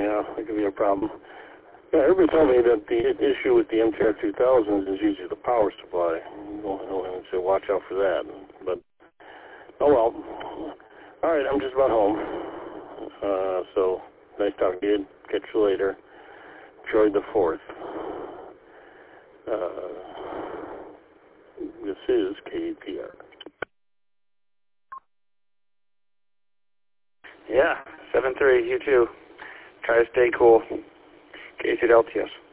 Yeah, that could be a problem. Yeah, everybody told me that the issue with the MTR 2000s is usually the power supply. So watch out for that. But, oh well. All right, I'm just about home. So, nice talking to you. Catch you later. Enjoy the 4th. This is KPR. Yeah, 7-3, you too. Try to stay cool. Case at LTS.